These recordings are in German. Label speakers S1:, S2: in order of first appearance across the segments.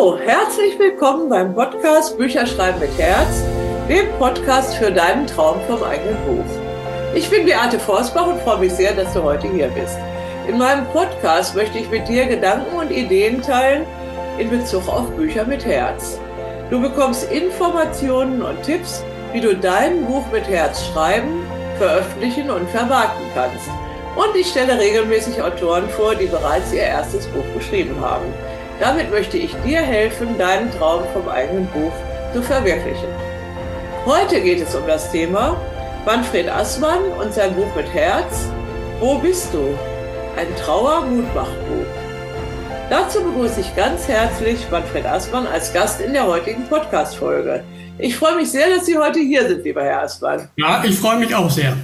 S1: So, herzlich willkommen beim Podcast Bücherschreiben mit Herz, dem Podcast für deinen Traum vom eigenen Buch. Ich bin Beate Forstbach und freue mich sehr, dass du heute hier bist. In meinem Podcast möchte ich mit dir Gedanken und Ideen teilen in Bezug auf Bücher mit Herz. Du bekommst Informationen und Tipps, wie du dein Buch mit Herz schreiben, veröffentlichen und vermarkten kannst. Und ich stelle regelmäßig Autoren vor, die bereits ihr erstes Buch geschrieben haben. Damit möchte ich dir helfen, deinen Traum vom eigenen Buch zu verwirklichen. Heute geht es um das Thema Manfred Assmann und sein Buch mit Herz. Wo bist du? Ein Trauer-Mutmach-Buch. Dazu begrüße ich ganz herzlich Manfred Assmann als Gast in der heutigen Podcast-Folge. Ich freue mich sehr, dass Sie heute hier sind, lieber Herr Assmann.
S2: Ja, ich freue mich auch sehr.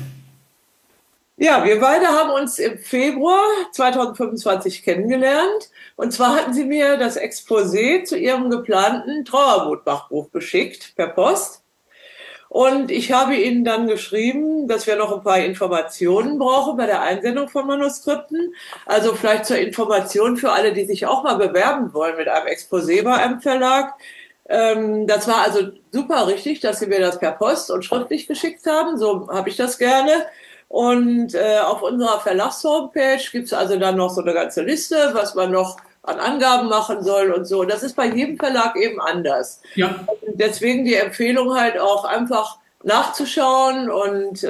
S1: Ja, wir beide haben uns im Februar 2025 kennengelernt. Und zwar hatten Sie mir das Exposé zu Ihrem geplanten Trauermutmach-Buch geschickt, per Post. Und ich habe Ihnen dann geschrieben, dass wir noch ein paar Informationen brauchen bei der Einsendung von Manuskripten. Also vielleicht zur Information für alle, die sich auch mal bewerben wollen mit einem Exposé bei einem Verlag. Das war also super richtig, dass Sie mir das per Post und schriftlich geschickt haben. So habe ich das gerne. Und auf unserer Verlagshomepage gibt es also dann noch so eine ganze Liste, was man noch an Angaben machen soll und so. Das ist bei jedem Verlag eben anders.
S2: Ja.
S1: Und deswegen die Empfehlung halt auch einfach nachzuschauen und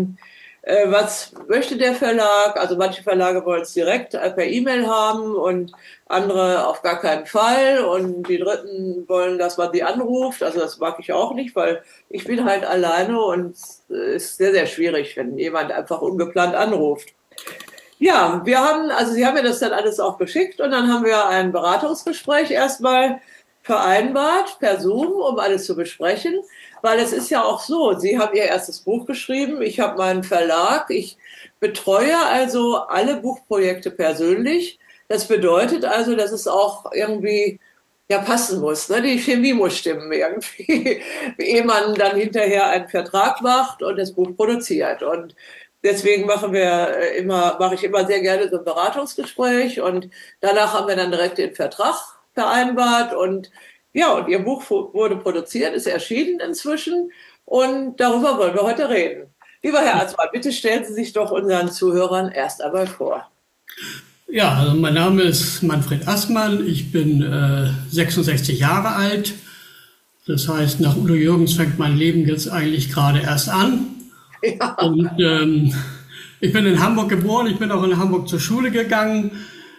S1: was möchte der Verlag. Also manche Verlage wollen es direkt per E-Mail haben und andere auf gar keinen Fall. Und die Dritten wollen, dass man sie anruft. Also das mag ich auch nicht, weil ich bin halt alleine und es ist sehr, sehr schwierig, wenn jemand einfach ungeplant anruft. Ja, Sie haben mir das dann alles auch geschickt und dann haben wir ein Beratungsgespräch erstmal vereinbart per Zoom, um alles zu besprechen, weil es ist ja auch so, Sie haben Ihr erstes Buch geschrieben, ich habe meinen Verlag, ich betreue also alle Buchprojekte persönlich. Das bedeutet also, dass es auch irgendwie passen muss, ne? Die Chemie muss stimmen irgendwie, ehe man dann hinterher einen Vertrag macht und das Buch produziert. Und deswegen mache ich immer sehr gerne so ein Beratungsgespräch und danach haben wir dann direkt den Vertrag vereinbart und Ihr Buch wurde produziert, ist erschienen inzwischen und darüber wollen wir heute reden. Lieber Herr Assmann, bitte stellen Sie sich doch unseren Zuhörern erst einmal vor.
S2: Ja, also mein Name ist Manfred Assmann, ich bin 66 Jahre alt. Das heißt, nach Udo Jürgens fängt mein Leben jetzt eigentlich gerade erst an. Ja. Und ich bin in Hamburg geboren, ich bin auch in Hamburg zur Schule gegangen,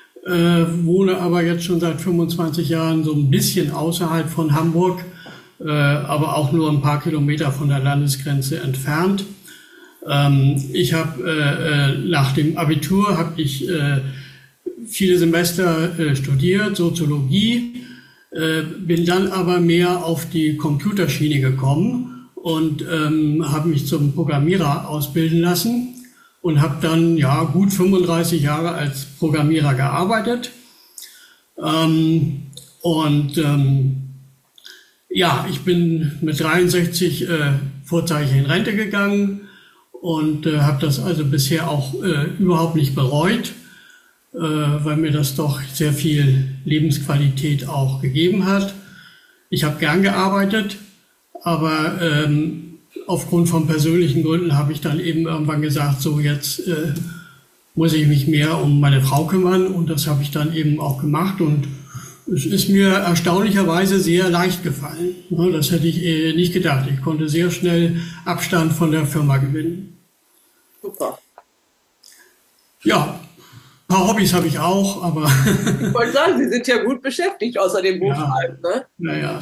S2: wohne aber jetzt schon seit 25 Jahren so ein bisschen außerhalb von Hamburg, aber auch nur ein paar Kilometer von der Landesgrenze entfernt. Ich habe nach dem Abitur viele Semester studiert, Soziologie, bin dann aber mehr auf die Computerschiene gekommen und habe mich zum Programmierer ausbilden lassen und habe dann gut 35 Jahre als Programmierer gearbeitet. Ich bin mit 63 vorzeitig in Rente gegangen und habe das also bisher auch überhaupt nicht bereut, weil mir das doch sehr viel Lebensqualität auch gegeben hat. Ich habe gern gearbeitet, aber aufgrund von persönlichen Gründen habe ich dann eben irgendwann gesagt, so jetzt muss ich mich mehr um meine Frau kümmern und das habe ich dann eben auch gemacht und es ist mir erstaunlicherweise sehr leicht gefallen. Das hätte ich nicht gedacht. Ich konnte sehr schnell Abstand von der Firma gewinnen.
S1: Super.
S2: Ja, ein paar Hobbys habe ich auch, aber...
S1: Ich wollte sagen, Sie sind ja gut beschäftigt, außer dem Buchschreiben, ne?
S2: Naja.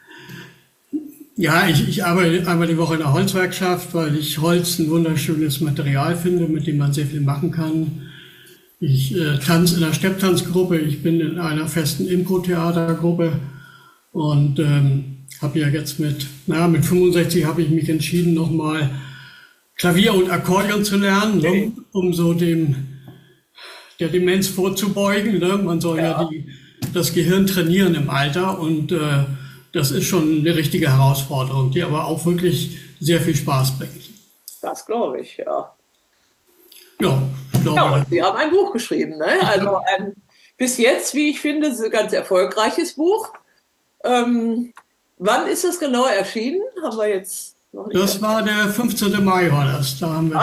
S2: Ja, ich arbeite einmal die Woche in der Holzwerkschaft, weil ich Holz ein wunderschönes Material finde, mit dem man sehr viel machen kann. Ich tanze in der Stepptanzgruppe, ich bin in einer festen Impro-Theatergruppe und habe ja jetzt mit 65 habe ich mich entschieden, nochmal Klavier und Akkordeon zu lernen, ne, um so der Demenz vorzubeugen. Ne? Man soll das Gehirn trainieren im Alter und das ist schon eine richtige Herausforderung, die aber auch wirklich sehr viel Spaß bringt.
S1: Das glaube ich, ja.
S2: Ja, ich glaube.
S1: Ja, und Sie haben ein Buch geschrieben, ne? Also ein bis jetzt, wie ich finde, ein ganz erfolgreiches Buch. Wann ist das genau erschienen? Haben wir jetzt noch nicht.
S2: Das war der 15. Mai war das. Da haben wir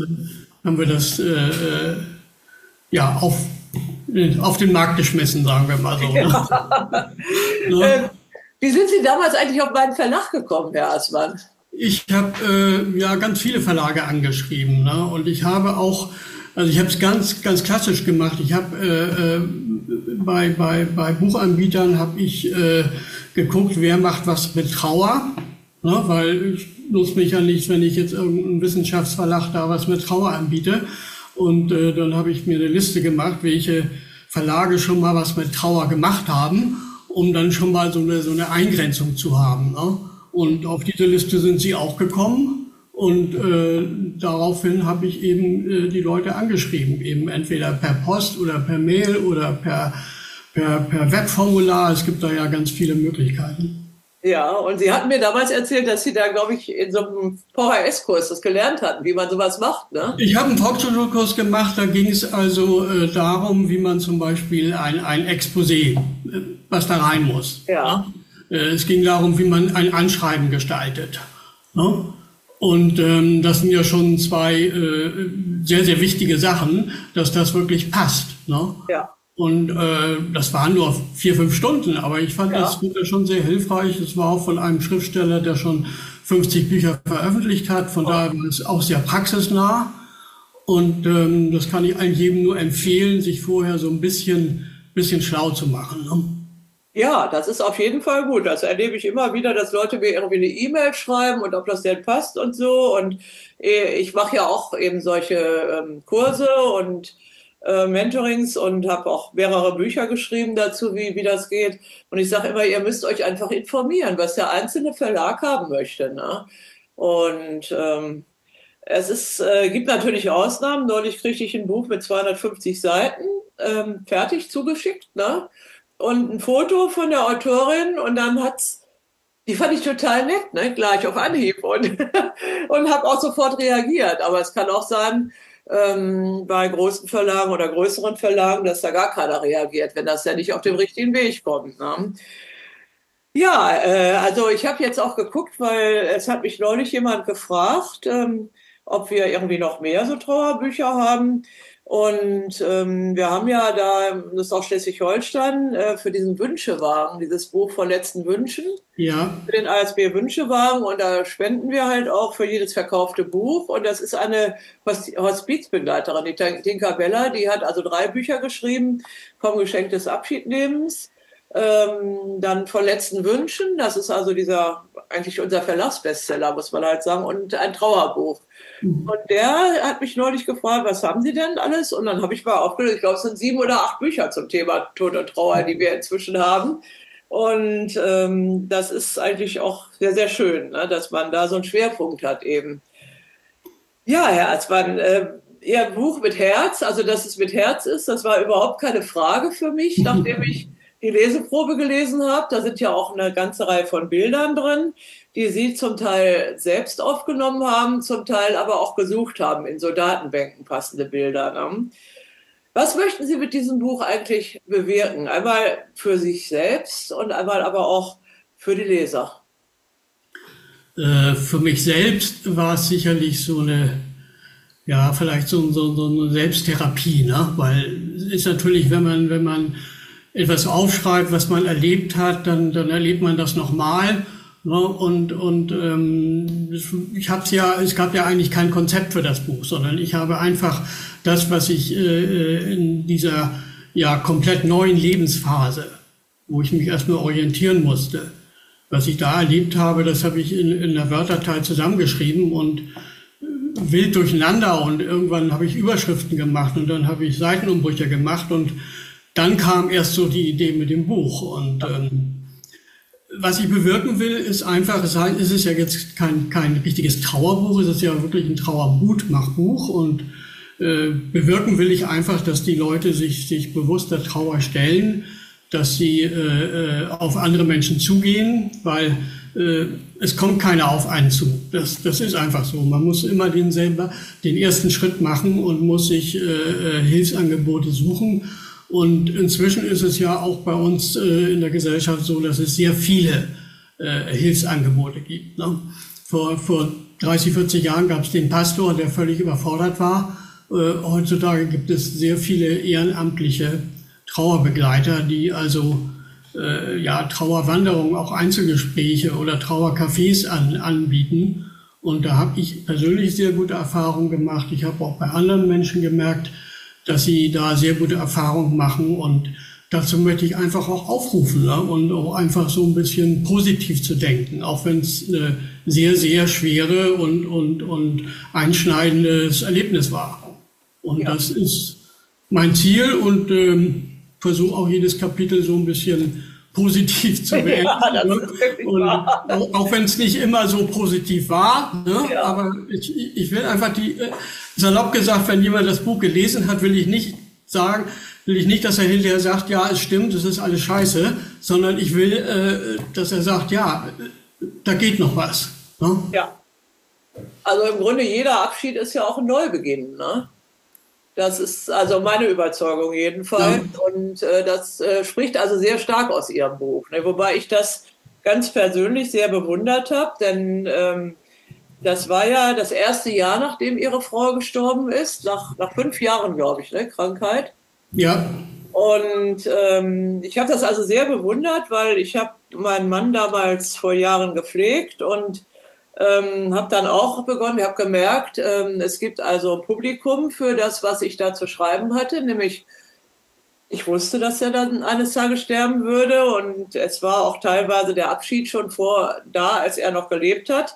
S2: ja, auf den Markt geschmissen, sagen wir mal so. Ne?
S1: Ja. Wie sind Sie damals eigentlich auf meinen Verlag gekommen, Herr Assmann?
S2: Ich habe ja ganz viele Verlage angeschrieben, ne? Und ich habe auch, also ich habe es ganz klassisch gemacht. Ich habe bei Buchanbietern habe ich geguckt, wer macht was mit Trauer, ne? Weil ich nutze mich ja nicht, wenn ich jetzt irgendeinen Wissenschaftsverlag da was mit Trauer anbiete. Und dann habe ich mir eine Liste gemacht, welche Verlage schon mal was mit Trauer gemacht haben, um dann schon mal so eine Eingrenzung zu haben, ne? Und auf diese Liste sind sie auch gekommen und daraufhin habe ich eben die Leute angeschrieben, eben entweder per Post oder per Mail oder per Webformular. Es gibt da ja ganz viele Möglichkeiten.
S1: Ja, und Sie hatten mir damals erzählt, dass Sie da, glaube ich, in so einem VHS-Kurs das gelernt hatten, wie man sowas macht, ne? Ich
S2: habe einen Volkshochschulkurs gemacht, da ging es also darum, wie man zum Beispiel ein Exposé, was da rein muss. Ja. Ne? Es ging darum, wie man ein Anschreiben gestaltet. Ne? Und das sind ja schon zwei sehr, sehr wichtige Sachen, dass das wirklich passt. Ne? Ja. Und das waren nur 4-5 Stunden, aber ich fand das schon sehr hilfreich. Es war auch von einem Schriftsteller, der schon 50 Bücher veröffentlicht hat. Von daher war es auch sehr praxisnah. Und das kann ich eigentlich jedem nur empfehlen, sich vorher so ein bisschen schlau zu machen. Ne?
S1: Ja, das ist auf jeden Fall gut. Das erlebe ich immer wieder, dass Leute mir irgendwie eine E-Mail schreiben und ob das denn passt und so. Und ich mache ja auch eben solche Kurse und Mentorings und habe auch mehrere Bücher geschrieben dazu, wie das geht. Und ich sage immer, ihr müsst euch einfach informieren, was der einzelne Verlag haben möchte. Ne? Und gibt natürlich Ausnahmen. Neulich kriegte ich ein Buch mit 250 Seiten fertig zugeschickt, ne? Und ein Foto von der Autorin und dann die fand ich total nett, ne? Gleich auf Anhieb und habe auch sofort reagiert. Aber es kann auch sein, bei großen Verlagen oder größeren Verlagen, dass da gar keiner reagiert, wenn das ja nicht auf den richtigen Weg kommt. Ne? Ja, also ich habe jetzt auch geguckt, weil es hat mich neulich jemand gefragt, ob wir irgendwie noch mehr so Trauerbücher haben. Und wir haben ja da, das ist auch Schleswig-Holstein, für diesen Wünschewagen, dieses Buch von letzten Wünschen, für den ASB Wünschewagen. Und da spenden wir halt auch für jedes verkaufte Buch. Und das ist eine Hospizbegleiterin, die Tinka Bella, die hat also 3 Bücher geschrieben, vom Geschenk des Abschiednehmens, dann von letzten Wünschen, das ist also eigentlich unser Verlagsbestseller, muss man halt sagen, und ein Trauerbuch. Und der hat mich neulich gefragt, was haben Sie denn alles? Und dann habe ich mal aufgelöst, ich glaube, es sind 7 oder 8 Bücher zum Thema Tod und Trauer, die wir inzwischen haben. Und das ist eigentlich auch sehr, sehr schön, ne, dass man da so einen Schwerpunkt hat eben. Ja, Herr Assmann, Ihr Buch mit Herz, also dass es mit Herz ist, das war überhaupt keine Frage für mich, nachdem ich die Leseprobe gelesen habe. Da sind ja auch eine ganze Reihe von Bildern drin, die Sie zum Teil selbst aufgenommen haben, zum Teil aber auch gesucht haben in so Datenbänken passende Bilder. Ne? Was möchten Sie mit diesem Buch eigentlich bewirken? Einmal für sich selbst und einmal aber auch für die Leser.
S2: Für mich selbst war es sicherlich so vielleicht so eine Selbsttherapie, ne? Weil es ist natürlich, wenn man etwas aufschreibt, was man erlebt hat, dann erlebt man das nochmal. Ne? Und es gab ja eigentlich kein Konzept für das Buch, sondern ich habe einfach das, was ich in dieser komplett neuen Lebensphase, wo ich mich erstmal orientieren musste, was ich da erlebt habe, das habe ich in der Word-Datei zusammengeschrieben und wild durcheinander, und irgendwann habe ich Überschriften gemacht und dann habe ich Seitenumbrüche gemacht und dann kam erst so die Idee mit dem Buch. Und was ich bewirken will, ist einfach, es ist ja jetzt kein richtiges Trauerbuch, es ist ja wirklich ein Trauermutmachbuch, und bewirken will ich einfach, dass die Leute sich bewusst der Trauer stellen, dass sie auf andere Menschen zugehen, weil es kommt keiner auf einen zu. Das ist einfach so. Man muss immer den ersten Schritt machen und muss sich Hilfsangebote suchen. Und inzwischen ist es ja auch bei uns in der Gesellschaft so, dass es sehr viele Hilfsangebote gibt. Ne? Vor 30, 40 Jahren gab es den Pastor, der völlig überfordert war. Heutzutage gibt es sehr viele ehrenamtliche Trauerbegleiter, die also Trauerwanderungen, auch Einzelgespräche oder Trauercafés anbieten. Und da habe ich persönlich sehr gute Erfahrungen gemacht. Ich habe auch bei anderen Menschen gemerkt, dass sie da sehr gute Erfahrungen machen. Und dazu möchte ich einfach auch aufrufen, ne? Und auch einfach so ein bisschen positiv zu denken, auch wenn es eine sehr, sehr schwere und einschneidendes Erlebnis war. Und das ist mein Ziel und versuche auch jedes Kapitel so ein bisschen positiv zu beenden. Ja, das ist wirklich wahr. Auch wenn es nicht immer so positiv war, ne? Ja. Aber ich will einfach salopp gesagt, wenn jemand das Buch gelesen hat, will ich nicht, dass er hinterher sagt, ja, es stimmt, es ist alles scheiße, sondern ich will, dass er sagt, ja, da geht noch was. Ne?
S1: Ja. Also im Grunde jeder Abschied ist ja auch ein Neubeginn, ne? Das ist also meine Überzeugung jedenfalls. Ja. Und das spricht also sehr stark aus Ihrem Buch. Ne? Wobei ich das ganz persönlich sehr bewundert habe, denn das war ja das erste Jahr, nachdem Ihre Frau gestorben ist, nach 5 Jahren, glaube ich, ne? Krankheit.
S2: Ja.
S1: Und ich habe das also sehr bewundert, weil ich habe meinen Mann damals vor Jahren gepflegt und habe dann auch begonnen, ich habe gemerkt, es gibt also Publikum für das, was ich da zu schreiben hatte, nämlich ich wusste, dass er dann eines Tages sterben würde und es war auch teilweise der Abschied schon als er noch gelebt hat.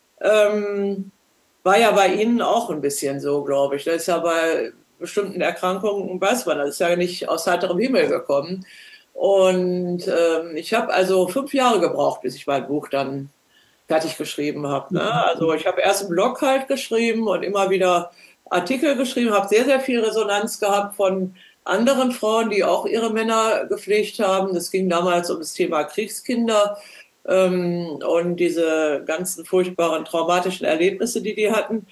S1: War ja bei Ihnen auch ein bisschen so, glaube ich. Das ist ja bei bestimmten Erkrankungen, weiß man, das ist ja nicht aus heiterem Himmel gekommen. Und ich habe also 5 Jahre gebraucht, bis ich mein Buch dann fertig geschrieben habe. Ne? Also ich habe erst einen Blog halt geschrieben und immer wieder Artikel geschrieben, habe sehr, sehr viel Resonanz gehabt von anderen Frauen, die auch ihre Männer gepflegt haben. Das ging damals um das Thema Kriegskinder und diese ganzen furchtbaren traumatischen Erlebnisse, die hatten.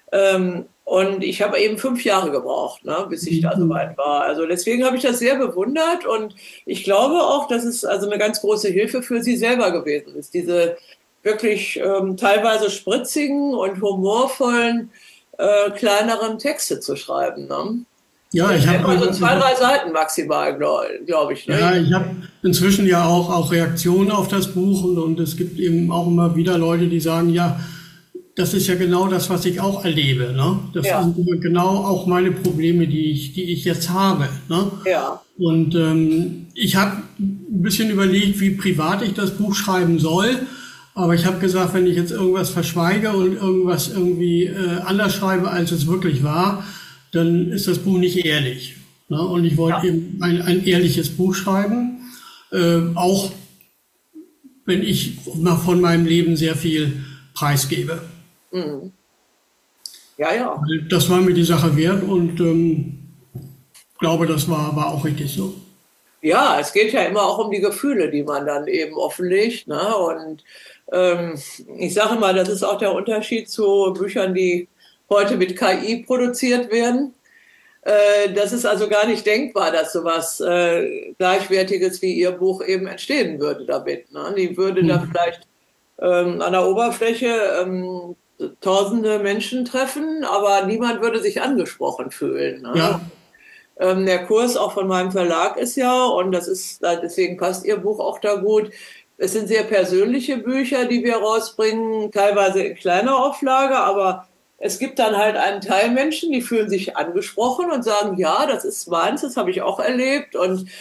S1: Und ich habe eben 5 Jahre gebraucht, ne, bis ich da so weit war. Also deswegen habe ich das sehr bewundert und ich glaube auch, dass es also eine ganz große Hilfe für Sie selber gewesen ist, diese wirklich teilweise spritzigen und humorvollen kleineren Texte zu schreiben. Ne?
S2: Ja, ich habe
S1: also 2, 3 Seiten maximal, glaube ich. Ne?
S2: Ja, ich habe inzwischen ja auch Reaktionen auf das Buch und es gibt eben auch immer wieder Leute, die sagen, ja, das ist ja genau das, was ich auch erlebe. Ne? Das sind genau auch meine Probleme, die ich jetzt habe. Ne?
S1: Ja.
S2: Und ich habe ein bisschen überlegt, wie privat ich das Buch schreiben soll. Aber ich habe gesagt, wenn ich jetzt irgendwas verschweige und irgendwas irgendwie anders schreibe, als es wirklich war, dann ist das Buch nicht ehrlich. Ne? Und ich wollte eben ein ehrliches Buch schreiben, auch wenn ich von meinem Leben sehr viel preisgebe.
S1: Mhm. Ja, ja.
S2: Das war mir die Sache wert und glaube, das war auch richtig so.
S1: Ja, es geht ja immer auch um die Gefühle, die man dann eben offenlegt. Ne? Und ich sage mal, das ist auch der Unterschied zu Büchern, die heute mit KI produziert werden. Das ist also gar nicht denkbar, dass sowas Gleichwertiges wie Ihr Buch eben entstehen würde damit. Ne? Die würde da vielleicht an der Oberfläche tausende Menschen treffen, aber niemand würde sich angesprochen fühlen. Ne?
S2: Ja.
S1: Der Kurs auch von meinem Verlag ist ja, und deswegen passt Ihr Buch auch da gut, es sind sehr persönliche Bücher, die wir rausbringen, teilweise in kleiner Auflage, aber es gibt dann halt einen Teil Menschen, die fühlen sich angesprochen und sagen, ja, das ist meins, das habe ich auch erlebt. Und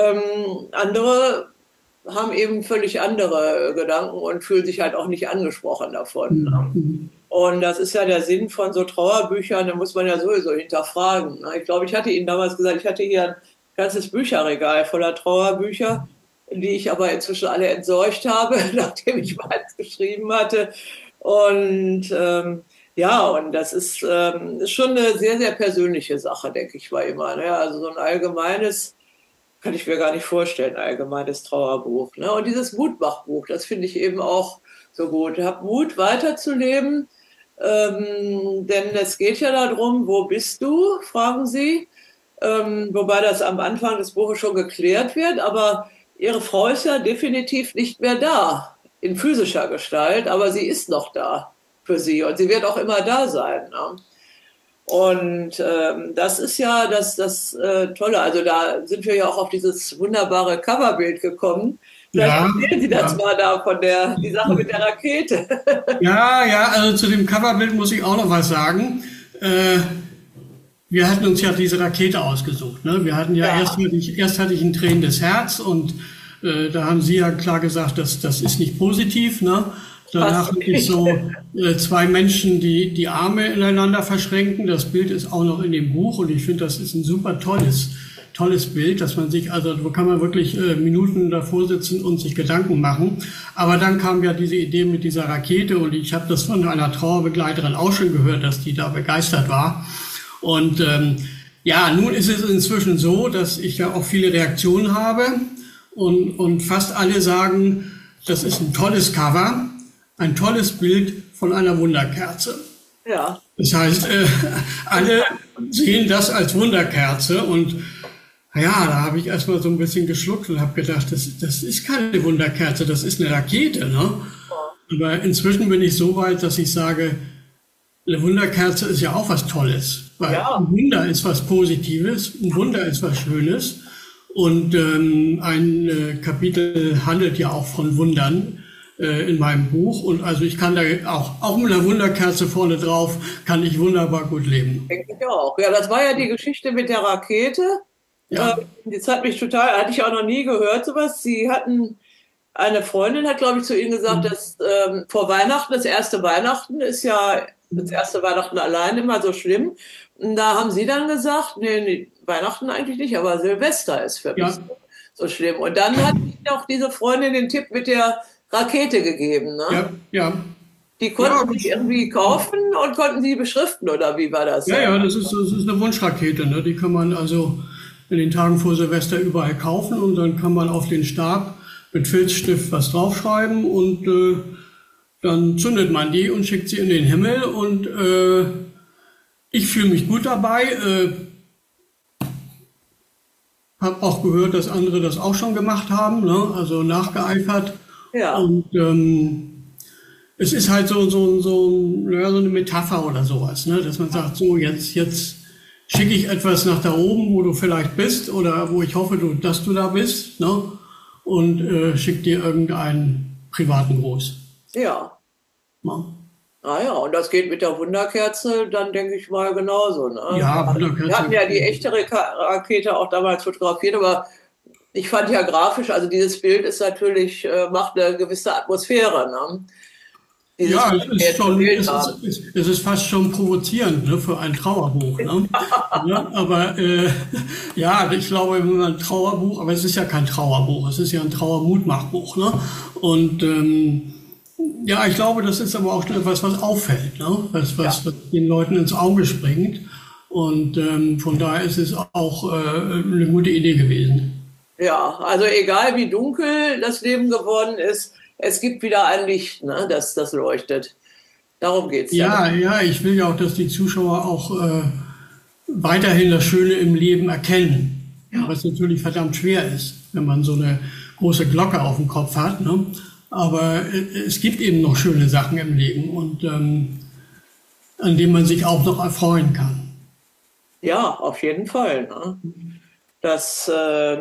S1: andere haben eben völlig andere Gedanken und fühlen sich halt auch nicht angesprochen davon.
S2: Mhm.
S1: Und das ist ja der Sinn von so Trauerbüchern, da muss man ja sowieso hinterfragen. Ich glaube, ich hatte Ihnen damals gesagt, ich hatte hier ein ganzes Bücherregal voller Trauerbücher, die ich aber inzwischen alle entseucht habe, nachdem ich meins geschrieben hatte. Und und das ist schon eine sehr, sehr persönliche Sache, denke ich mal immer. Ne? Also so ein allgemeines, kann ich mir gar nicht vorstellen, ein allgemeines Trauerbuch. Ne? Und dieses Mutmachbuch, das finde ich eben auch so gut. Hab Mut, weiterzuleben, denn es geht ja darum, wo bist du, fragen Sie. wobei das am Anfang des Buches schon geklärt wird, aber ihre Frau ist ja definitiv nicht mehr da, in physischer Gestalt, aber sie ist noch da für sie und sie wird auch immer da sein. Ne? Und das ist ja das Tolle. Also da sind wir ja auch auf dieses wunderbare Coverbild gekommen. Vielleicht erzählen Sie das mal da von die Sache mit der Rakete.
S2: Ja, also zu dem Coverbild muss ich auch noch was sagen. Wir hatten uns ja diese Rakete ausgesucht. Ne? Wir hatten erst hatte ich ein tränendes Herz und da haben Sie ja klar gesagt, das ist nicht positiv. Ne? Danach hatte ich so zwei Menschen, die Arme ineinander verschränken. Das Bild ist auch noch in dem Buch und ich finde, das ist ein super tolles Bild, dass man sich, also wo kann man wirklich Minuten davor sitzen und sich Gedanken machen. Aber dann kam ja diese Idee mit dieser Rakete und ich habe das von einer Trauerbegleiterin auch schon gehört, dass die da begeistert war. Und nun ist es inzwischen so, dass ich ja auch viele Reaktionen habe und fast alle sagen, das ist ein tolles Cover, ein tolles Bild von einer Wunderkerze.
S1: Ja.
S2: Das heißt, alle sehen das als Wunderkerze und ja, da habe ich erstmal so ein bisschen geschluckt und habe gedacht, das ist keine Wunderkerze, das ist eine Rakete. Ne? Aber inzwischen bin ich so weit, dass ich sage, eine Wunderkerze ist ja auch was Tolles. Weil ein Wunder ist was Positives, ein Wunder ist was Schönes. Und ein Kapitel handelt ja auch von Wundern in meinem Buch. Und also ich kann da auch mit einer Wunderkerze vorne drauf, kann ich wunderbar gut leben.
S1: Denke ich auch. Ja, das war ja die Geschichte mit der Rakete.
S2: Ja.
S1: Das hat mich total, hatte ich auch noch nie gehört, sowas. Eine Freundin hat, glaube ich, zu Ihnen gesagt, dass vor Weihnachten, das erste Weihnachten ist ja das erste Weihnachten allein immer so schlimm. Und da haben Sie dann gesagt, nee, Weihnachten eigentlich nicht, aber Silvester ist für mich so schlimm. Und dann hat Ihnen auch diese Freundin den Tipp mit der Rakete gegeben. Ne?
S2: Ja.
S1: Die konnten Sie irgendwie kaufen und konnten Sie beschriften, oder wie war das?
S2: Ja, das ist eine Wunschrakete. Ne? Die kann man also in den Tagen vor Silvester überall kaufen und dann kann man auf den Stab mit Filzstift was draufschreiben und dann zündet man die und schickt sie in den Himmel und ich fühle mich gut dabei. Habe auch gehört, dass andere das auch schon gemacht haben, ne? Also nachgeeifert.
S1: Ja.
S2: Und es ist halt so eine Metapher oder sowas, ne? Dass man sagt, so jetzt schicke ich etwas nach da oben, wo du vielleicht bist oder wo ich hoffe, dass du da bist, ne? Und schick dir irgendeinen privaten Gruß.
S1: Ja. Ja, und das geht mit der Wunderkerze, dann denke ich mal genauso. Ne?
S2: Ja, Wunderkerze.
S1: Wir hatten ja die echte Rakete auch damals fotografiert, aber ich fand ja grafisch, also dieses Bild ist natürlich, macht eine gewisse Atmosphäre. Ne?
S2: Es ist fast schon provozierend, ne, für ein Trauerbuch. Ne? Ja, aber ich glaube, wenn man ein Trauerbuch, aber es ist ja kein Trauerbuch, es ist ja ein Trauermutmachbuch. Ne? Und ich glaube, das ist aber auch etwas, was auffällt, ne? was den Leuten ins Auge springt. Und von daher ist es auch eine gute Idee gewesen.
S1: Ja, also egal wie dunkel das Leben geworden ist, es gibt wieder ein Licht, ne, das leuchtet. Darum geht's.
S2: Ja, ich will ja auch, dass die Zuschauer auch weiterhin das Schöne im Leben erkennen. Ja. Was natürlich verdammt schwer ist, wenn man so eine große Glocke auf dem Kopf hat. Ne? Aber es gibt eben noch schöne Sachen im Leben und an denen man sich auch noch erfreuen kann.
S1: Ja, auf jeden Fall. Ne? Das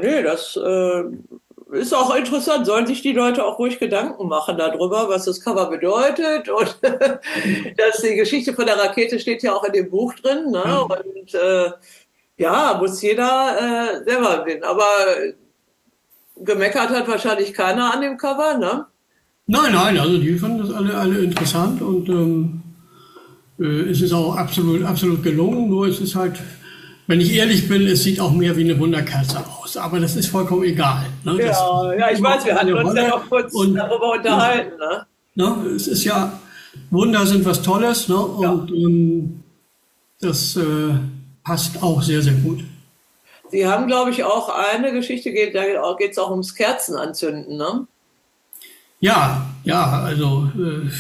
S1: ist auch interessant. Sollen sich die Leute auch ruhig Gedanken machen darüber, was das Cover bedeutet. Und die Geschichte von der Rakete steht ja auch in dem Buch drin. Ne? Ja. Und muss jeder selber sehen. Aber gemeckert hat wahrscheinlich keiner an dem Cover, ne?
S2: Nein, also die fanden das alle interessant und es ist auch absolut gelungen. Nur es ist halt, wenn ich ehrlich bin, es sieht auch mehr wie eine Wunderkerze aus. Aber das ist vollkommen egal. Ne?
S1: Ja, ich weiß, wir hatten uns ja noch kurz darüber unterhalten. Ne?
S2: Es ist ja, Wunder sind was Tolles, ne? Und das passt auch sehr, sehr gut.
S1: Sie haben, glaube ich, auch eine Geschichte, da geht es auch ums Kerzenanzünden, ne?
S2: Ja, also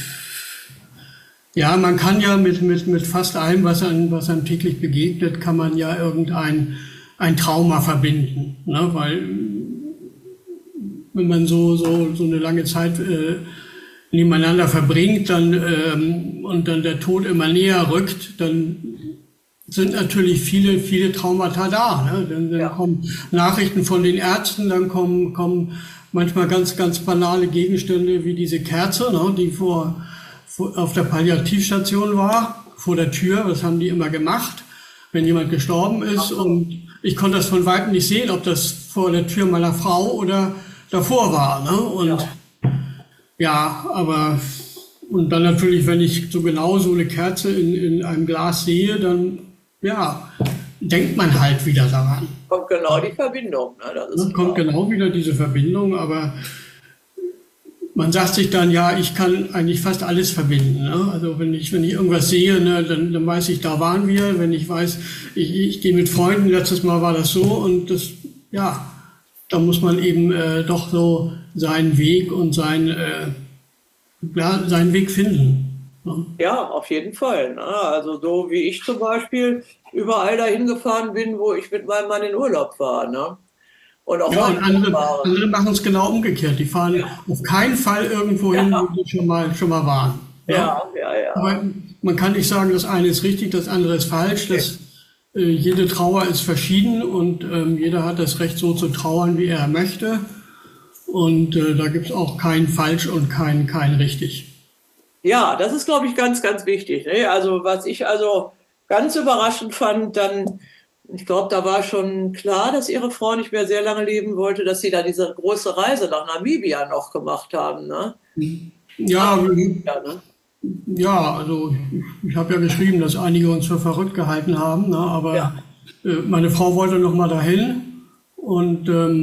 S2: man kann ja mit fast allem, was einem täglich begegnet, kann man ja irgendein ein Trauma verbinden, ne? Weil wenn man so eine lange Zeit nebeneinander verbringt, dann und dann der Tod immer näher rückt, dann sind natürlich viele Traumata da. Ne? Dann kommen Nachrichten von den Ärzten, dann kommen manchmal ganz banale Gegenstände wie diese Kerze, ne? Die auf der Palliativstation war, vor der Tür. Das haben die immer gemacht, wenn jemand gestorben ist. Und ich konnte das von Weitem nicht sehen, ob das vor der Tür meiner Frau oder davor war. Ne? Und aber und dann natürlich, wenn ich so genau so eine Kerze in einem Glas sehe, dann denkt man halt wieder daran.
S1: Kommt genau die Verbindung. Ne? Das ist
S2: kommt genau wieder diese Verbindung, aber man sagt sich dann, ich kann eigentlich fast alles verbinden. Ne? Also wenn ich irgendwas sehe, ne, dann weiß ich, da waren wir. Wenn ich weiß, ich gehe mit Freunden, letztes Mal war das so und das, da muss man eben doch so seinen Weg und seinen Weg finden. Ne?
S1: Ja, auf jeden Fall. Ne? Also so wie ich zum Beispiel überall dahin gefahren bin, wo ich mit meinem Mann in Urlaub war. Ne? Und auch
S2: andere machen es genau umgekehrt. Die fahren auf keinen Fall irgendwo hin, wo die schon mal waren. Ne?
S1: Ja.
S2: Aber man kann nicht sagen, das eine ist richtig, das andere ist falsch. Jede Trauer ist verschieden und jeder hat das Recht, so zu trauern, wie er möchte. Und da gibt es auch kein falsch und kein richtig.
S1: Ja, das ist, glaube ich, ganz, ganz wichtig. Ne? Also was ich ganz überraschend fand, ich glaube, da war schon klar, dass ihre Frau nicht mehr sehr lange leben wollte, dass sie da diese große Reise nach Namibia noch gemacht haben. Ne?
S2: Also ich habe ja geschrieben, dass einige uns für verrückt gehalten haben, ne? Aber meine Frau wollte noch mal dahin und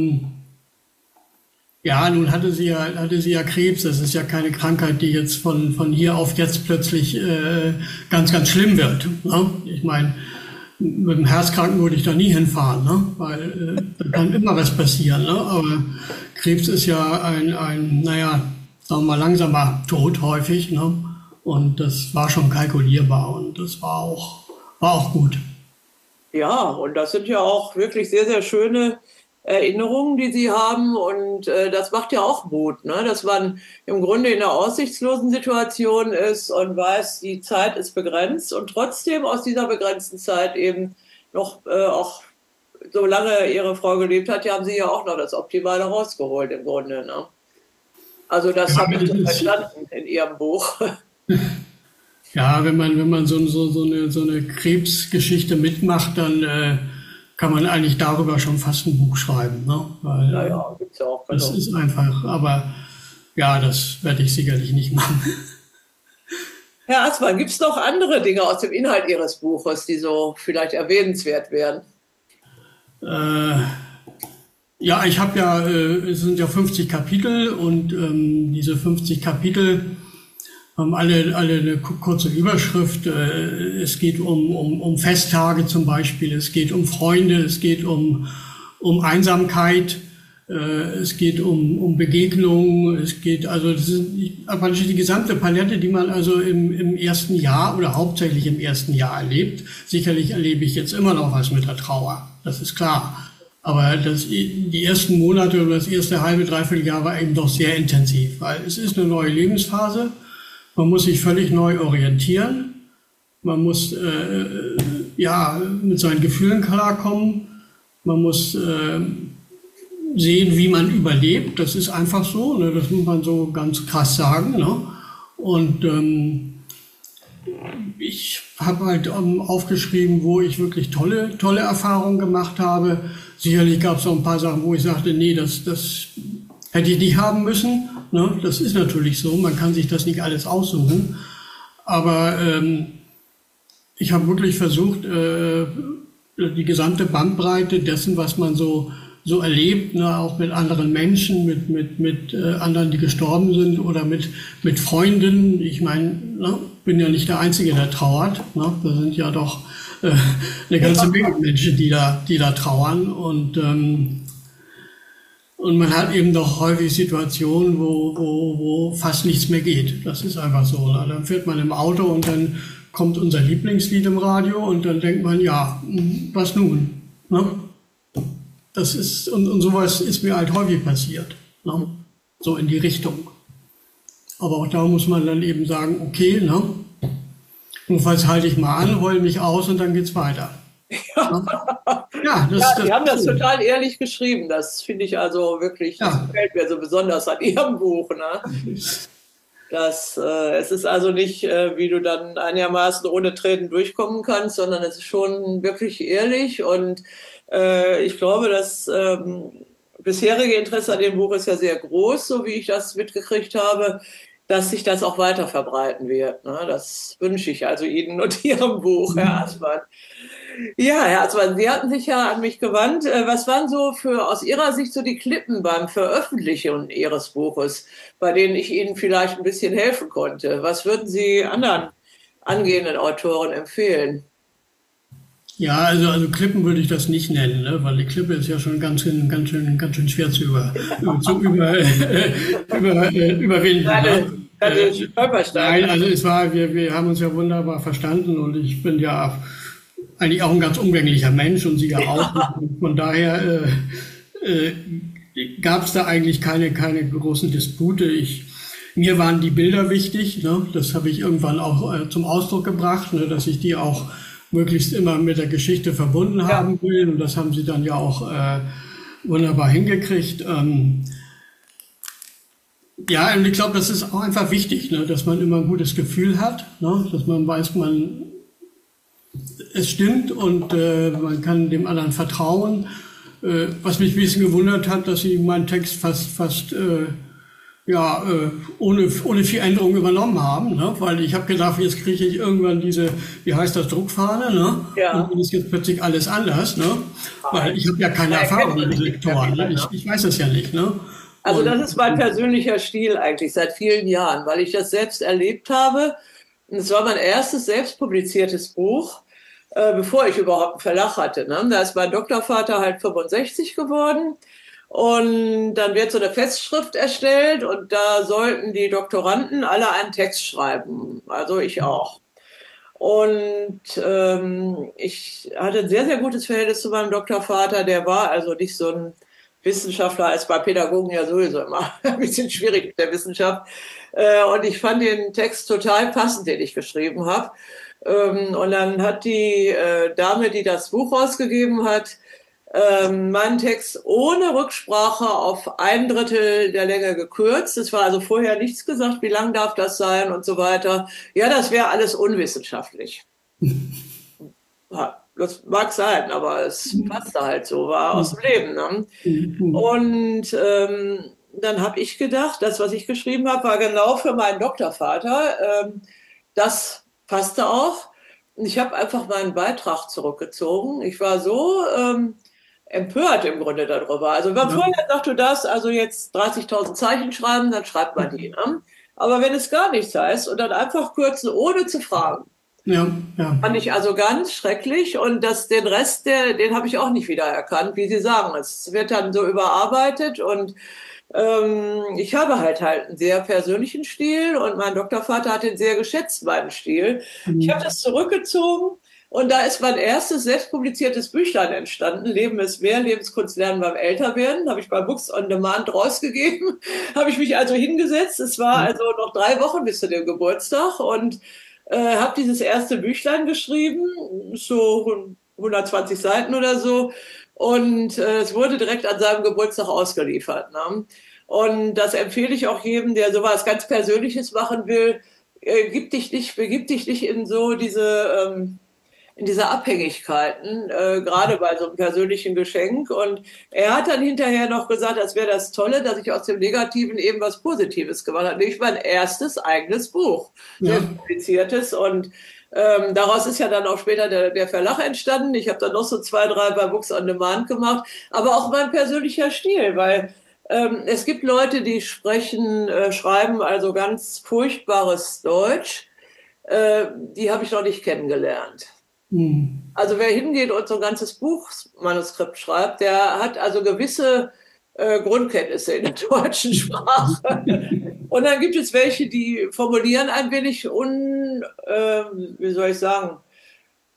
S2: nun hatte sie ja Krebs. Das ist ja keine Krankheit, die jetzt von hier auf jetzt plötzlich ganz, ganz schlimm wird. Ne? Ich meine, mit dem Herzkranken würde ich da nie hinfahren, ne? Weil da kann immer was passieren. Ne? Aber Krebs ist ja ein sagen wir mal, langsamer Tod häufig. Ne? Und das war schon kalkulierbar und das war auch gut.
S1: Ja, und das sind ja auch wirklich sehr, sehr schöne Erinnerungen, die sie haben, und das macht ja auch Mut, ne? Dass man im Grunde in einer aussichtslosen Situation ist und weiß, die Zeit ist begrenzt und trotzdem aus dieser begrenzten Zeit eben noch, auch solange ihre Frau gelebt hat, haben sie ja auch noch das Optimale rausgeholt im Grunde, ne? Also das habe ich verstanden in ihrem Buch.
S2: Ja, wenn man so eine Krebsgeschichte mitmacht, dann kann man eigentlich darüber schon fast ein Buch schreiben, ne? Weil,
S1: gibt's ja auch.
S2: Das ist einfach, aber das werde ich sicherlich nicht machen.
S1: Herr Assmann, gibt es noch andere Dinge aus dem Inhalt Ihres Buches, die so vielleicht erwähnenswert wären?
S2: Ich habe es sind ja 50 Kapitel und diese 50 Kapitel haben alle eine kurze Überschrift. Es geht um Festtage zum Beispiel, es geht um Freunde, es geht um Einsamkeit, es geht um Begegnungen, es geht das ist praktisch die gesamte Palette, die man also im ersten Jahr oder hauptsächlich im ersten Jahr erlebt. Sicherlich erlebe ich jetzt immer noch was mit der Trauer, das ist klar. Aber die ersten Monate oder das erste halbe, dreiviertel Jahr war eben doch sehr intensiv, weil es ist eine neue Lebensphase. Man muss sich völlig neu orientieren. Man muss mit seinen Gefühlen klarkommen. Man muss sehen, wie man überlebt. Das ist einfach so. Ne? Das muss man so ganz krass sagen. Ne? Und ich habe halt aufgeschrieben, wo ich wirklich tolle Erfahrungen gemacht habe. Sicherlich gab es auch ein paar Sachen, wo ich sagte, nee, das hätte ich nicht haben müssen. Ne? Das ist natürlich so, man kann sich das nicht alles aussuchen. Aber ich habe wirklich versucht, die gesamte Bandbreite dessen, was man so erlebt, ne? Auch mit anderen Menschen, mit anderen, die gestorben sind oder mit Freunden. Ich meine, ne? Bin ja nicht der Einzige, der trauert. Ne? Da sind ja doch eine ganze Menge Menschen, die da trauern. Und man hat eben doch häufig Situationen, wo fast nichts mehr geht. Das ist einfach so. Ne? Dann fährt man im Auto und dann kommt unser Lieblingslied im Radio und dann denkt man, was nun? Ne? Das ist, und sowas ist mir halt häufig passiert, ne? So in die Richtung. Aber auch da muss man dann eben sagen, okay, ne? Notfalls halte ich mal an, heule mich aus und dann geht's weiter.
S1: Ja, die haben das total ehrlich geschrieben. Das finde ich also wirklich, das gefällt mir so besonders an Ihrem Buch. Ne? Es ist also nicht, wie du dann einigermaßen ohne Tränen durchkommen kannst, sondern es ist schon wirklich ehrlich. Und ich glaube, das bisherige Interesse an dem Buch ist ja sehr groß, so wie ich das mitgekriegt habe, dass sich das auch weiter verbreiten wird. Ne? Das wünsche ich also Ihnen und Ihrem Buch, Herr Aßmann. Ja, Herr Aßmann, Sie hatten sich ja an mich gewandt. Was waren so aus Ihrer Sicht so die Klippen beim Veröffentlichen Ihres Buches, bei denen ich Ihnen vielleicht ein bisschen helfen konnte? Was würden Sie anderen angehenden Autoren empfehlen?
S2: Ja, also Klippen würde ich das nicht nennen, ne? Weil die Klippe ist ja schon ganz schön schwer zu überwinden. Ne? Nein, also wir haben uns ja wunderbar verstanden und ich bin ja eigentlich auch ein ganz umgänglicher Mensch und Sie ja auch. Und von daher gab es da eigentlich keine großen Dispute. Mir waren die Bilder wichtig, ne? Das habe ich irgendwann auch zum Ausdruck gebracht, ne? Dass ich die auch möglichst immer mit der Geschichte verbunden haben will. Und das haben Sie dann ja auch wunderbar hingekriegt. Ja, und ich glaube, das ist auch einfach wichtig, ne? Dass man immer ein gutes Gefühl hat, ne? Dass man weiß, es stimmt und man kann dem anderen vertrauen. Was mich ein bisschen gewundert hat, dass Sie meinen Text fast ohne viel Änderung übernommen haben, ne? Weil ich habe gedacht, jetzt kriege ich irgendwann diese, wie heißt das, Druckfahne, ne? Ja. Und dann ist jetzt plötzlich alles anders, ne? Weil ich habe ja keine Erfahrung mit Lektoren, ne? Ich weiß das ja nicht, ne?
S1: Also das ist mein persönlicher Stil eigentlich seit vielen Jahren, weil ich das selbst erlebt habe. Und es war mein erstes selbst publiziertes Buch, bevor ich überhaupt einen Verlag hatte, ne? Da ist mein Doktorvater halt 65 geworden. Und dann wird so eine Festschrift erstellt und da sollten die Doktoranden alle einen Text schreiben, also ich auch. Und ich hatte ein sehr, sehr gutes Verhältnis zu meinem Doktorvater, der war also nicht so ein Wissenschaftler, als bei Pädagogen ja sowieso immer ein bisschen schwierig mit der Wissenschaft. Und ich fand den Text total passend, den ich geschrieben habe. Und dann hat die Dame, die das Buch rausgegeben hat, meinen Text ohne Rücksprache auf 1/3 der Länge gekürzt. Es war also vorher nichts gesagt, wie lang darf das sein und so weiter. Ja, das wäre alles unwissenschaftlich. Das mag sein, aber es passte halt so, war aus dem Leben. Ne? Und dann habe ich gedacht, das, was ich geschrieben habe, war genau für meinen Doktorvater. Das passte auch. Und ich habe einfach meinen Beitrag zurückgezogen. Ich war so empört im Grunde darüber. Also wenn man vorher sagt, du darfst also jetzt 30.000 Zeichen schreiben, dann schreibt man die. Ne? Aber wenn es gar nichts heißt und dann einfach kürzen, ohne zu fragen, fand ich also ganz schrecklich. Und den Rest, den habe ich auch nicht wiedererkannt, wie Sie sagen. Es wird dann so überarbeitet und ich habe halt einen sehr persönlichen Stil und mein Doktorvater hat den sehr geschätzt, meinen Stil. Ich habe das zurückgezogen. Und da ist mein erstes selbstpubliziertes Büchlein entstanden, Leben ist mehr, Lebenskunst lernen beim Älterwerden, habe ich bei Books on Demand rausgegeben, habe ich mich also hingesetzt, es war also noch 3 Wochen bis zu dem Geburtstag und habe dieses erste Büchlein geschrieben, so 120 Seiten oder so und es wurde direkt an seinem Geburtstag ausgeliefert. Ne? Und das empfehle ich auch jedem, der sowas ganz Persönliches machen will, begib dich nicht in so in diese Abhängigkeiten, gerade bei so einem persönlichen Geschenk. Und er hat dann hinterher noch gesagt, das wäre das Tolle, dass ich aus dem Negativen eben was Positives gemacht habe. Nämlich mein erstes eigenes Buch, publiziertes. Und daraus ist ja dann auch später der Verlag entstanden. Ich habe dann noch so 2, 3 bei Books on Demand gemacht. Aber auch mein persönlicher Stil, weil es gibt Leute, die schreiben also ganz furchtbares Deutsch. Die habe ich noch nicht kennengelernt. Also wer hingeht und so ein ganzes Buchmanuskript schreibt, der hat also gewisse Grundkenntnisse in der deutschen Sprache. Und dann gibt es welche, die formulieren ein wenig wie soll ich sagen,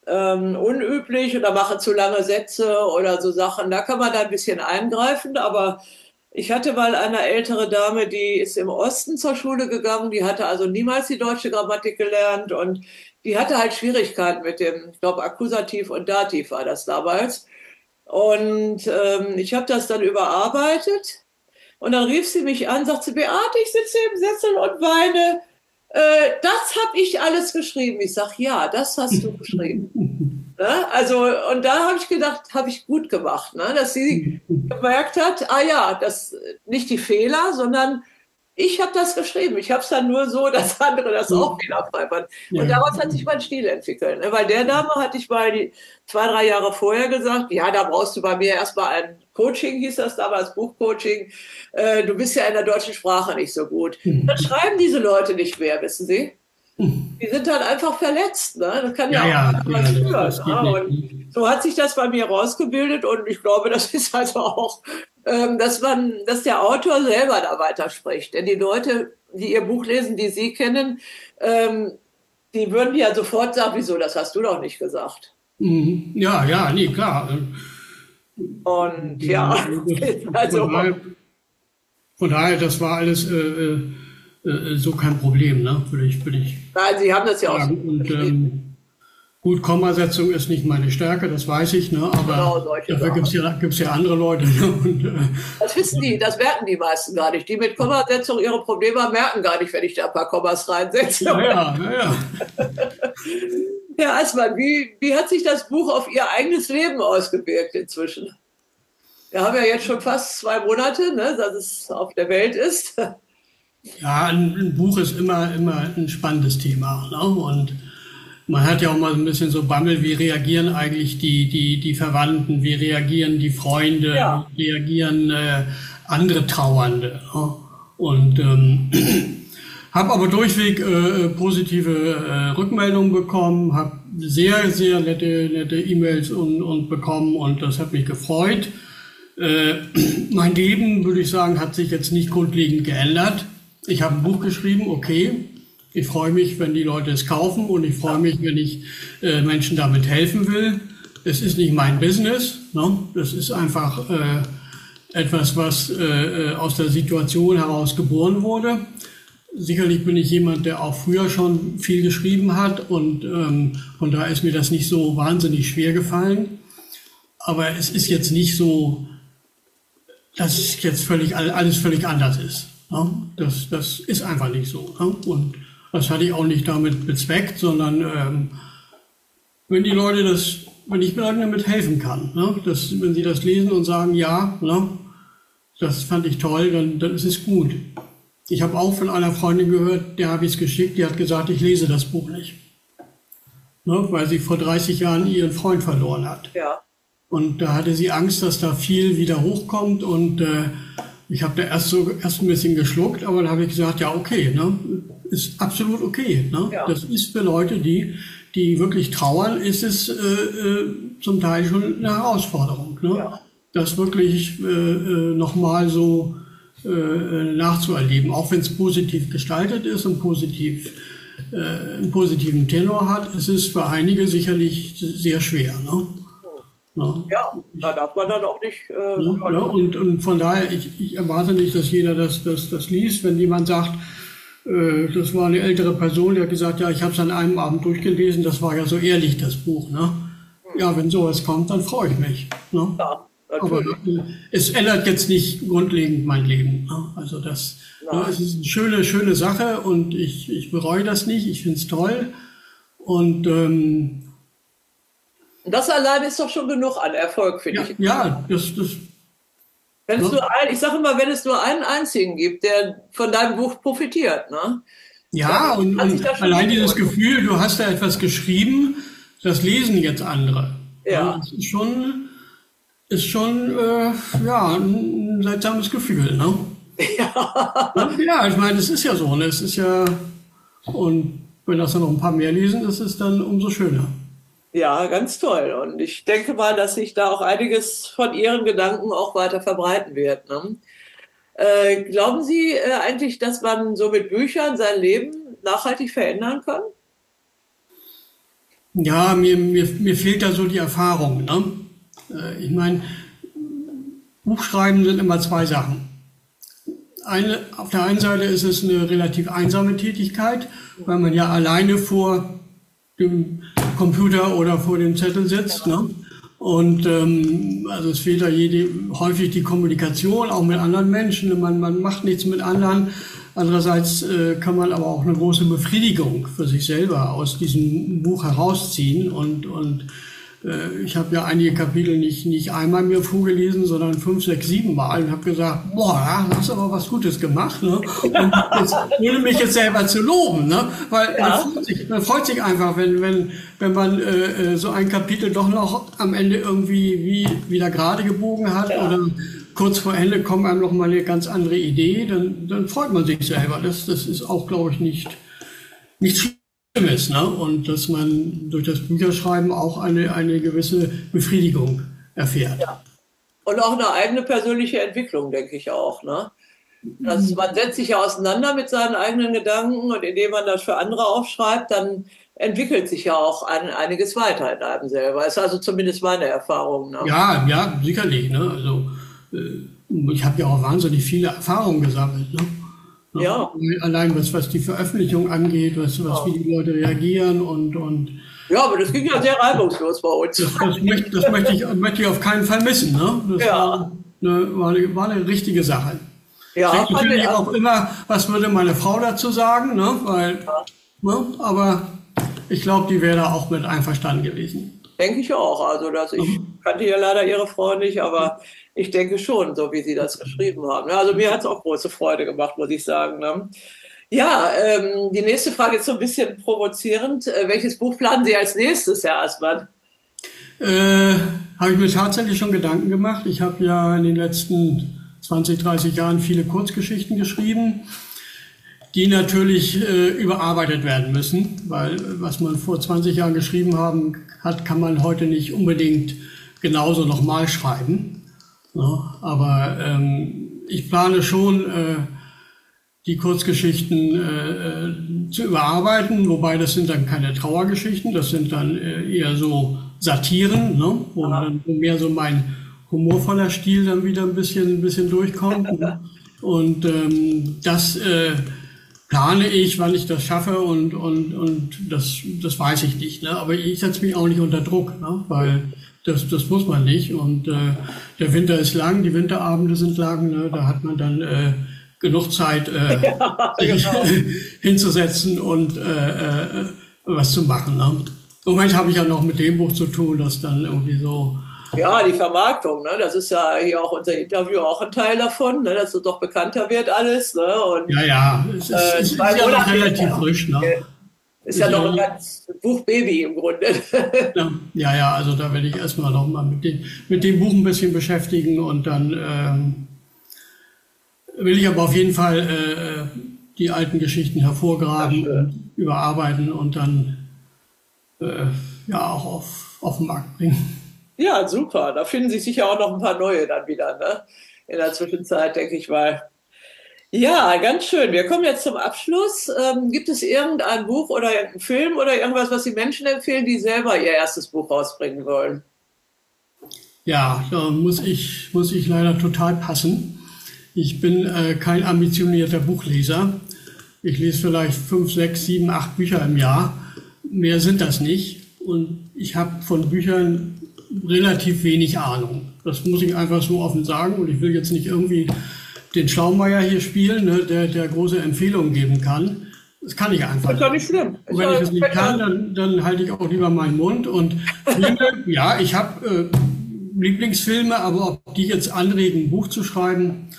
S1: unüblich oder mache zu lange Sätze oder so Sachen. Da kann man da ein bisschen eingreifen, aber ich hatte mal eine ältere Dame, die ist im Osten zur Schule gegangen, die hatte also niemals die deutsche Grammatik gelernt und die hatte halt Schwierigkeiten mit dem, ich glaube, Akkusativ und Dativ war das damals. Und ich habe das dann überarbeitet und dann rief sie mich an, sagte, Beate, ich sitze im Sessel und weine. Das habe ich alles geschrieben. Ich sag, ja, das hast du geschrieben. Ne? Also, und da habe ich gedacht, habe ich gut gemacht, ne? Dass sie gemerkt hat, ah ja, das nicht die Fehler, sondern ich habe das geschrieben. Ich habe es dann nur so, dass andere das auch fehlerfrei waren. Und daraus hat sich mein Stil entwickelt. Ne? Weil der Dame hatte ich mal 2, 3 Jahre vorher gesagt, ja, da brauchst du bei mir erstmal ein Coaching, hieß das damals, Buchcoaching. Du bist ja in der deutschen Sprache nicht so gut. Dann schreiben diese Leute nicht mehr, wissen Sie? Die sind halt einfach verletzt. Ne? Das kann ja auch was führen. Ne? Und so hat sich das bei mir rausgebildet und ich glaube, das ist also auch, dass der Autor selber da weiterspricht. Denn die Leute, die ihr Buch lesen, die Sie kennen, die würden ja sofort sagen, wieso, das hast du doch nicht gesagt.
S2: Ja, nee, klar.
S1: Und ja, also.
S2: Von daher, das war alles so kein Problem, ne? Würde ich
S1: Nein, Sie haben das ja auch.
S2: Und gut, Kommasetzung ist nicht meine Stärke, das weiß ich, ne? Aber genau, dafür gibt's ja andere Leute. Ne? Und,
S1: das wissen die, das merken die meisten gar nicht. Die mit Kommasetzung ihre Probleme haben, merken gar nicht, wenn ich da ein paar Kommas reinsetze.
S2: Ja.
S1: Herr Assmann, wie hat sich das Buch auf Ihr eigenes Leben ausgewirkt inzwischen? Wir haben ja jetzt schon fast 2 Monate, ne, dass es auf der Welt ist.
S2: Ja, ein Buch ist immer ein spannendes Thema. Ne? Und man hat ja auch mal so ein bisschen so Bammel, wie reagieren eigentlich die Verwandten, wie reagieren die Freunde, wie reagieren andere Trauernde. Ne? Und habe aber durchweg positive Rückmeldungen bekommen, habe sehr, sehr nette E-Mails und bekommen und das hat mich gefreut. Mein Leben, würde ich sagen, hat sich jetzt nicht grundlegend geändert. Ich habe ein Buch geschrieben, okay. Ich freue mich, wenn die Leute es kaufen und ich freue mich, wenn ich Menschen damit helfen will. Es ist nicht mein Business, ne? Das ist einfach etwas, was aus der Situation heraus geboren wurde. Sicherlich bin ich jemand, der auch früher schon viel geschrieben hat und von daher ist mir das nicht so wahnsinnig schwer gefallen. Aber es ist jetzt nicht so, dass es jetzt alles völlig anders ist. Ne? Das ist einfach nicht so. Ne? Und das hatte ich auch nicht damit bezweckt, sondern wenn ich Leuten damit helfen kann, ne? Wenn sie das lesen und sagen, ja, ne? Das fand ich toll, dann ist es gut. Ich habe auch von einer Freundin gehört, der habe ich es geschickt, die hat gesagt, ich lese das Buch nicht. Ne? Weil sie vor 30 Jahren ihren Freund verloren hat.
S1: Ja.
S2: Und da hatte sie Angst, dass da viel wieder hochkommt und ich habe da erst ein bisschen geschluckt, aber dann habe ich gesagt, ja okay, ne? Ist absolut okay. Ne? Ja. Das ist für Leute, die wirklich trauern, ist es zum Teil schon eine Herausforderung. Ne? Ja. Das wirklich nochmal so nachzuerleben, auch wenn es positiv gestaltet ist und einen positiven Tenor hat, ist es für einige sicherlich sehr schwer. Ne?
S1: Ja, da darf man dann auch nicht.
S2: Und von daher, ich erwarte nicht, dass jeder das liest. Wenn jemand sagt, das war eine ältere Person, die hat gesagt, ja, ich habe es an einem Abend durchgelesen, das war ja so ehrlich, das Buch. Ne? Ja, wenn sowas kommt, dann freue ich mich. Ne? Ja, aber es ändert jetzt nicht grundlegend mein Leben. Ne? Also es ist eine schöne Sache und ich bereue das nicht, ich finde es toll. Und
S1: das allein ist doch schon genug an Erfolg, finde ich.
S2: Ja,
S1: wenn es ich sage immer, wenn es nur einen einzigen gibt, der von deinem Buch profitiert, ne?
S2: Ja, und allein dieses Gefühl, du hast da etwas geschrieben, das lesen jetzt andere. Ja. Das ist schon ein seltsames Gefühl, ne? Ja, ich meine, das ist ja so, ne? Es ist ja, und wenn das dann noch ein paar mehr lesen, das ist dann umso schöner.
S1: Ja, ganz toll. Und ich denke mal, dass sich da auch einiges von Ihren Gedanken auch weiter verbreiten wird. Ne? Glauben Sie eigentlich, dass man so mit Büchern sein Leben nachhaltig verändern kann?
S2: Ja, mir fehlt da so die Erfahrung. Ne? Ich meine, Buchschreiben sind immer zwei Sachen. Auf der einen Seite ist es eine relativ einsame Tätigkeit, weil man ja alleine vor dem Computer oder vor dem Zettel sitzt. Ne? Und also es fehlt da häufig die Kommunikation, auch mit anderen Menschen. Man macht nichts mit anderen. Andererseits kann man aber auch eine große Befriedigung für sich selber aus diesem Buch herausziehen. Und ich habe ja einige Kapitel nicht einmal mir vorgelesen, sondern 5, 6, 7 Mal und habe gesagt, boah, da hast du aber was Gutes gemacht. Ne? Und ohne mich jetzt selber zu loben, ne? Weil man freut sich einfach, wenn man so ein Kapitel doch noch am Ende irgendwie wieder gerade gebogen hat oder kurz vor Ende kommt einem noch mal eine ganz andere Idee, dann freut man sich selber. Das ist auch, glaube ich, nichts Schlimmes, ne? Und dass man durch das Bücherschreiben auch eine gewisse Befriedigung erfährt.
S1: Ja. Und auch eine eigene persönliche Entwicklung, denke ich auch, ne? Man setzt sich ja auseinander mit seinen eigenen Gedanken und indem man das für andere aufschreibt, dann entwickelt sich ja auch einiges weiter in einem selber. Ist also zumindest meine Erfahrung. Ne?
S2: Ja, sicherlich. Ne? Also ich habe ja auch wahnsinnig viele Erfahrungen gesammelt. Ne?
S1: Ja.
S2: Allein was die Veröffentlichung angeht, wie die Leute reagieren und
S1: ja, aber das ging ja sehr reibungslos bei uns.
S2: Das möchte ich auf keinen Fall missen. Ne? Das war eine richtige Sache. Ja, ich denke natürlich auch immer, was würde meine Frau dazu sagen, ne? Aber ich glaube, die wäre da auch mit einverstanden gewesen.
S1: Denke ich auch. Also ich kannte ja leider ihre Frau nicht, aber ich denke schon, so wie sie das geschrieben haben. Also mir hat es auch große Freude gemacht, muss ich sagen. Ne? Ja, die nächste Frage ist so ein bisschen provozierend. Welches Buch planen Sie als nächstes, Herr Assmann?
S2: Habe ich mir tatsächlich schon Gedanken gemacht. Ich habe ja in den letzten 20, 30 Jahren viele Kurzgeschichten geschrieben, die natürlich überarbeitet werden müssen, weil was man vor 20 Jahren geschrieben hat, kann man heute nicht unbedingt genauso nochmal schreiben. Ja, aber ich plane schon, die Kurzgeschichten zu überarbeiten, wobei das sind dann keine Trauergeschichten, das sind dann eher so Satiren, ne, wo dann mehr so mein humorvoller Stil dann wieder ein bisschen durchkommt. Ne? Und das plane ich, wann ich das schaffe und das weiß ich nicht. Ne? Aber ich setze mich auch nicht unter Druck, ne? Weil das muss man nicht. Und der Winter ist lang, die Winterabende sind lang, ne? Da hat man dann genug Zeit, sich hinzusetzen und was zu machen. Ne? Im Moment habe ich ja noch mit dem Buch zu tun, das dann irgendwie so...
S1: Ja, die Vermarktung, ne? Das ist ja hier auch unser Interview auch ein Teil davon, ne? Dass es doch bekannter wird alles. Ne? Und,
S2: es ist ja noch relativ frisch. Ne?
S1: Ist ja noch ein ganz Buchbaby im Grunde.
S2: Ja, also da werde ich erstmal noch mal mit dem Buch ein bisschen beschäftigen und dann will ich aber auf jeden Fall die alten Geschichten hervorgraben und überarbeiten und dann auch auf den Markt bringen.
S1: Ja, super. Da finden sich sicher auch noch ein paar neue dann wieder, ne? In der Zwischenzeit, denke ich mal. Ja, ganz schön. Wir kommen jetzt zum Abschluss. Gibt es irgendein Buch oder irgendeinen Film oder irgendwas, was Sie Menschen empfehlen, die selber ihr erstes Buch rausbringen wollen?
S2: Ja, da muss ich leider total passen. Ich bin kein ambitionierter Buchleser. Ich lese vielleicht 5, 6, 7, 8 Bücher im Jahr. Mehr sind das nicht. Und ich habe von Büchern relativ wenig Ahnung. Das muss ich einfach so offen sagen. Und ich will jetzt nicht irgendwie den Schlaumeier hier spielen, ne, der große Empfehlungen geben kann. Das kann ich einfach nicht.
S1: Das ist doch nicht schlimm.
S2: Und wenn ich das nicht kann, dann halte ich auch lieber meinen Mund. Und Filme, ja, ich habe Lieblingsfilme, aber ob die jetzt anregen, ein Buch zu schreiben,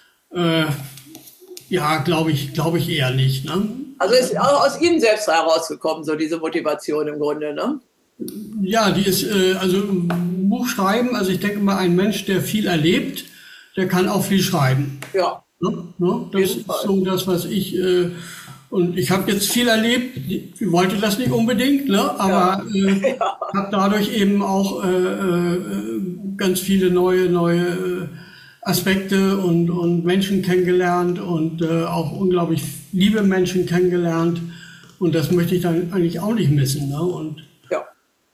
S2: glaube ich eher nicht. Ne?
S1: Also ist auch aus Ihnen selbst herausgekommen, so diese Motivation im Grunde, ne?
S2: Ja, die ist, also Buch schreiben, also ich denke mal, ein Mensch, der viel erlebt, der kann auch viel schreiben.
S1: Ja.
S2: Ne? Das ist so das, was ich, und ich habe jetzt viel erlebt, ich wollte das nicht unbedingt, ne? Aber habe dadurch eben auch ganz viele neue Aspekte und Menschen kennengelernt und auch unglaublich liebe Menschen kennengelernt. Und das möchte ich dann eigentlich auch nicht missen. Ne? Und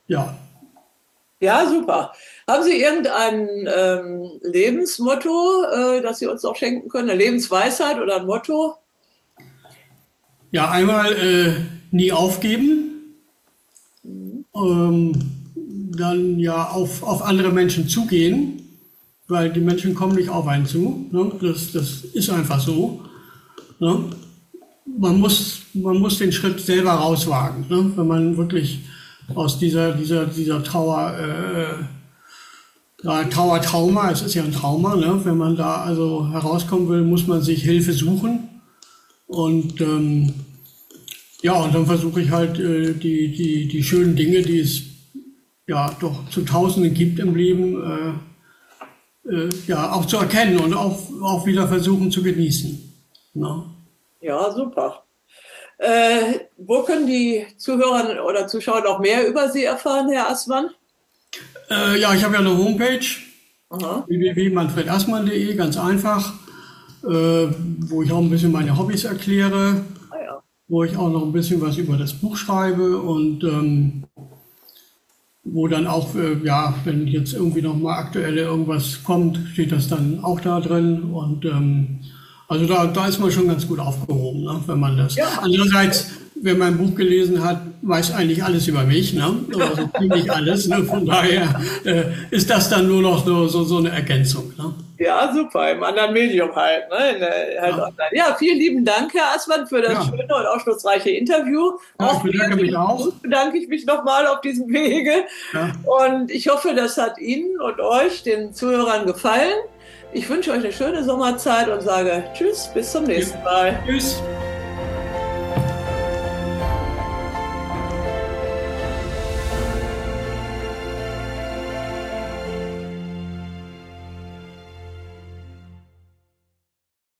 S2: Ja.
S1: Ja, super. Haben Sie irgendein Lebensmotto, das Sie uns noch schenken können? Eine Lebensweisheit oder ein Motto?
S2: Ja, einmal nie aufgeben, dann ja auf andere Menschen zugehen, weil die Menschen kommen nicht auf einen zu. Ne? Das ist einfach so. Ne? Man muss den Schritt selber rauswagen, ne? Wenn man wirklich aus dieser Trauer, Trauma, es ist ja ein Trauma, ne? Wenn man da also herauskommen will, muss man sich Hilfe suchen. Und ja, und dann versuche ich halt die schönen Dinge, die es ja doch zu Tausenden gibt im Leben, ja auch zu erkennen und auch wieder versuchen zu genießen. Ne?
S1: Ja, super. Wo können die Zuhörer oder Zuschauer noch mehr über Sie erfahren, Herr Assmann?
S2: Ja, ich habe ja eine Homepage,
S1: Aha.
S2: www.manfredassmann.de, ganz einfach, wo ich auch ein bisschen meine Hobbys erkläre,
S1: Ah, ja.
S2: wo ich auch noch ein bisschen was über das Buch schreibe und wo dann auch, ja, wenn jetzt irgendwie noch mal aktuelle irgendwas kommt, steht das dann auch da drin und also da ist man schon ganz gut aufgehoben, ne, wenn man das.
S1: Ja.
S2: Andererseits, wer mein Buch gelesen hat, weiß eigentlich alles über mich, ne? Also ziemlich alles, ne? Von daher ist das dann nur noch so eine Ergänzung, ne?
S1: Ja, super, im anderen Medium halt, ne? Halt
S2: Ja.
S1: online. Ja, vielen lieben Dank, Herr Assmann, für das
S2: Ja.
S1: schöne und aufschlussreiche Interview.
S2: Ja,
S1: Auch
S2: ich bedanke mich
S1: Ihnen
S2: auch.
S1: bedanke ich mich nochmal auf diesem Wege.
S2: Ja.
S1: Und ich hoffe, das hat Ihnen und euch, den Zuhörern, gefallen. Ich wünsche euch eine schöne Sommerzeit und sage Tschüss, bis zum nächsten Mal.
S2: Tschüss.